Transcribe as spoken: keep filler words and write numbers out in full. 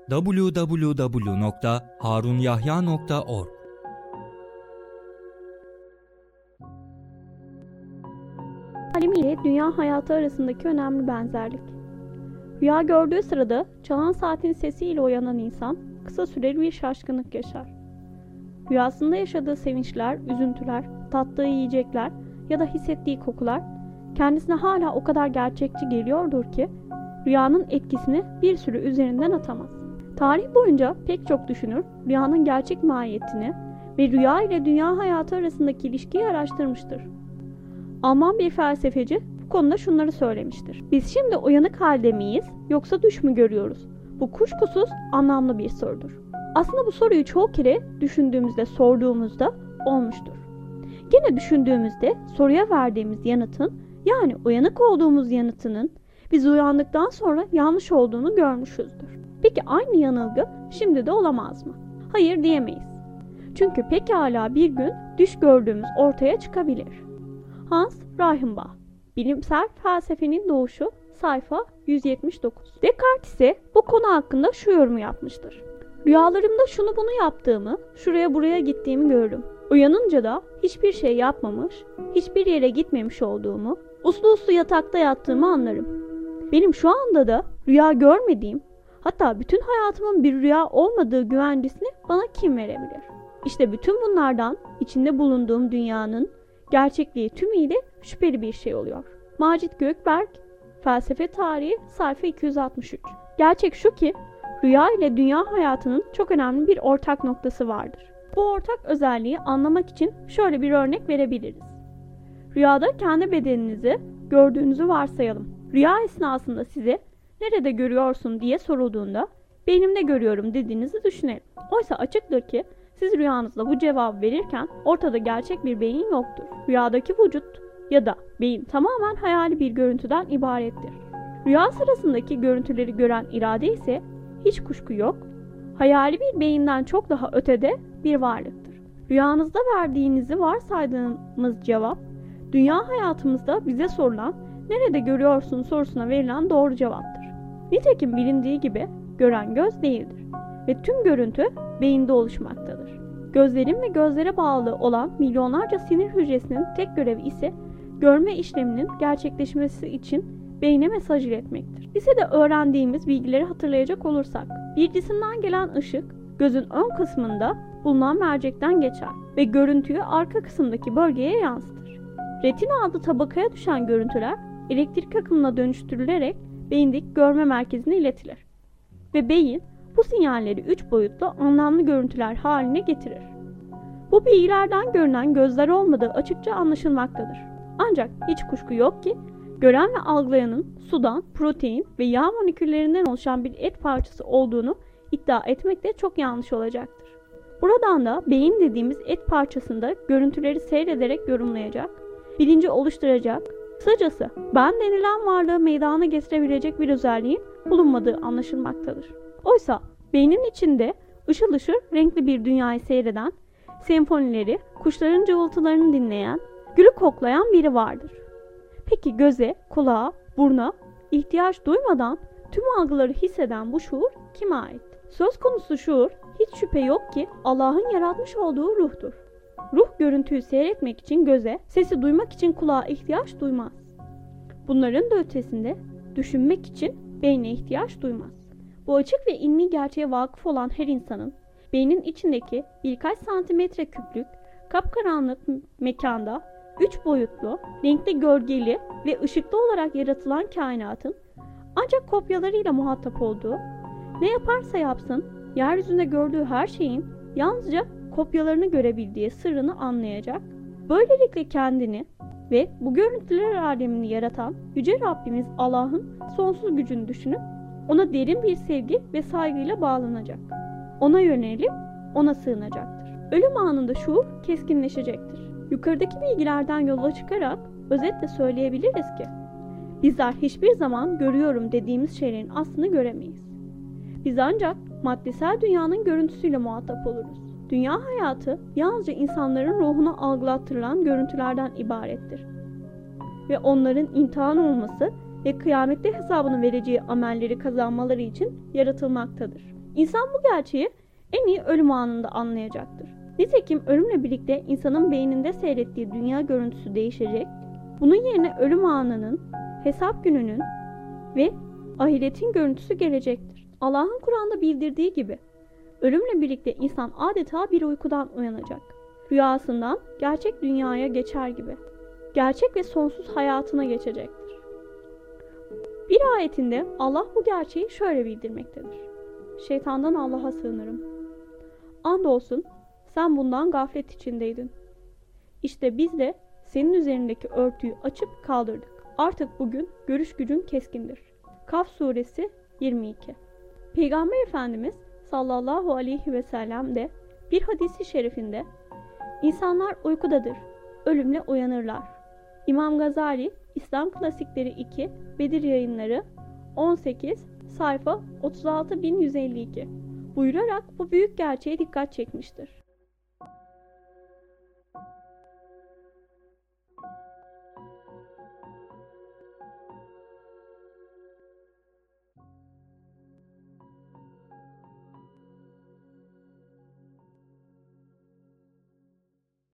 double-u double-u double-u nokta harunyahya nokta org. Alemi ile dünya hayatı arasındaki önemli benzerlik. Rüya gördüğü sırada çalan saatin sesiyle uyanan insan kısa süreli bir şaşkınlık yaşar. Rüyasında yaşadığı sevinçler, üzüntüler, tattığı yiyecekler ya da hissettiği kokular kendisine hala o kadar gerçekçi geliyordur ki rüyanın etkisini bir süre üzerinden atamaz. Tarih boyunca pek çok düşünür rüyanın gerçek mahiyetini ve rüya ile dünya hayatı arasındaki ilişkiyi araştırmıştır. Alman bir felsefeci bu konuda şunları söylemiştir. Biz şimdi uyanık halde miyiz yoksa düş mü görüyoruz? Bu kuşkusuz anlamlı bir sorudur. Aslında bu soruyu çoğu kere düşündüğümüzde, sorduğumuzda olmuştur. Gene düşündüğümüzde soruya verdiğimiz yanıtın, yani uyanık olduğumuz yanıtının biz uyandıktan sonra yanlış olduğunu görmüşüzdür. Peki aynı yanılgı şimdi de olamaz mı? Hayır diyemeyiz. Çünkü pekala bir gün düş gördüğümüz ortaya çıkabilir. Hans Reichenbach, Bilimsel Felsefenin Doğuşu, sayfa yüz yetmiş dokuz. Descartes ise bu konu hakkında şu yorumu yapmıştır. Rüyalarımda şunu bunu yaptığımı, şuraya buraya gittiğimi görürüm. Uyanınca da hiçbir şey yapmamış, hiçbir yere gitmemiş olduğumu, uslu uslu yatakta yattığımı anlarım. Benim şu anda da rüya görmediğim, hatta bütün hayatımın bir rüya olmadığı güvencesini bana kim verebilir? İşte bütün bunlardan içinde bulunduğum dünyanın gerçekliği tümüyle şüpheli bir şey oluyor. Macit Gökberk, Felsefe Tarihi, sayfa iki yüz altmış üç. Gerçek şu ki, rüya ile dünya hayatının çok önemli bir ortak noktası vardır. Bu ortak özelliği anlamak için şöyle bir örnek verebiliriz. Rüyada kendi bedeninizi gördüğünüzü varsayalım. Rüya esnasında size nerede görüyorsun diye sorulduğunda beynimde görüyorum dediğinizi düşünelim. Oysa açıktır ki siz rüyanızda bu cevabı verirken ortada gerçek bir beyin yoktur. Rüyadaki vücut ya da beyin tamamen hayali bir görüntüden ibarettir. Rüya sırasındaki görüntüleri gören irade ise hiç kuşku yok, hayali bir beyinden çok daha ötede bir varlıktır. Rüyanızda verdiğinizi varsaydığımız cevap, dünya hayatımızda bize sorulan nerede görüyorsun sorusuna verilen doğru cevaptır. Nitekim bilindiği gibi gören göz değildir ve tüm görüntü beyinde oluşmaktadır. Gözlerin ve gözlere bağlı olan milyonlarca sinir hücresinin tek görevi ise görme işleminin gerçekleşmesi için beyne mesaj iletmektir. Lisede öğrendiğimiz bilgileri hatırlayacak olursak, bir cisimden gelen ışık gözün ön kısmında bulunan mercekten geçer ve görüntüyü arka kısımdaki bölgeye yansıtır. Retina adlı tabakaya düşen görüntüler elektrik akımına dönüştürülerek beyindeki görme merkezine iletilir ve beyin bu sinyalleri üç boyutlu anlamlı görüntüler haline getirir. Bu bilgilerden görünen gözler olmadığı açıkça anlaşılmaktadır. Ancak hiç kuşku yok ki gören ve algılayanın sudan, protein ve yağ moleküllerinden oluşan bir et parçası olduğunu iddia etmek de çok yanlış olacaktır. Buradan da beyin dediğimiz et parçasında görüntüleri seyrederek yorumlayacak, bilinci oluşturacak, kısacası ben denilen varlığı meydana getirebilecek bir özelliğin bulunmadığı anlaşılmaktadır. Oysa beynin içinde ışıl ışıl renkli bir dünyayı seyreden, senfonileri, kuşların cıvıltılarını dinleyen, gülü koklayan biri vardır. Peki göze, kulağa, buruna ihtiyaç duymadan tüm algıları hisseden bu şuur kime ait? Söz konusu şuur hiç şüphe yok ki Allah'ın yaratmış olduğu ruhtur. Ruh görüntüyü seyretmek için göze, sesi duymak için kulağa ihtiyaç duymaz. Bunların da ötesinde düşünmek için beyne ihtiyaç duymaz. Bu açık ve ilmi gerçeğe vakıf olan her insanın beynin içindeki birkaç santimetre küplük, kapkaranlık mekanda üç boyutlu, renkli gölgeli ve ışıklı olarak yaratılan kainatın ancak kopyalarıyla muhatap olduğu, ne yaparsa yapsın yeryüzünde gördüğü her şeyin yalnızca kopyalarını görebildiği sırrını anlayacak, böylelikle kendini ve bu görüntüler alemini yaratan Yüce Rabbimiz Allah'ın sonsuz gücünü düşünüp ona derin bir sevgi ve saygıyla bağlanacak. Ona yönelip ona sığınacaktır. Ölüm anında şuur keskinleşecektir. Yukarıdaki bilgilerden yola çıkarak özetle söyleyebiliriz ki bizler hiçbir zaman görüyorum dediğimiz şeylerin aslını göremeyiz. Biz ancak maddesel dünyanın görüntüsüyle muhatap oluruz. Dünya hayatı yalnızca insanların ruhuna algılattırılan görüntülerden ibarettir. Ve onların imtihan olması ve kıyamette hesabını vereceği amelleri kazanmaları için yaratılmaktadır. İnsan bu gerçeği en iyi ölüm anında anlayacaktır. Nitekim ölümle birlikte insanın beyninde seyrettiği dünya görüntüsü değişecek, bunun yerine ölüm anının, hesap gününün ve ahiretin görüntüsü gelecektir. Allah'ın Kur'an'da bildirdiği gibi, ölümle birlikte insan adeta bir uykudan uyanacak. Rüyasından gerçek dünyaya geçer gibi, gerçek ve sonsuz hayatına geçecektir. Bir ayetinde Allah bu gerçeği şöyle bildirmektedir. Şeytandan Allah'a sığınırım. Andolsun sen bundan gaflet içindeydin. İşte biz de senin üzerindeki örtüyü açıp kaldırdık. Artık bugün görüş gücün keskindir. Kaf suresi yirmi iki. Peygamber Efendimiz sallallahu aleyhi ve sellem de bir hadisi şerifinde insanlar uykudadır, ölümle uyanırlar. İmam Gazali İslam Klasikleri iki Bedir Yayınları on sekiz sayfa otuz altı bin yüz elli iki buyurarak bu büyük gerçeğe dikkat çekmiştir.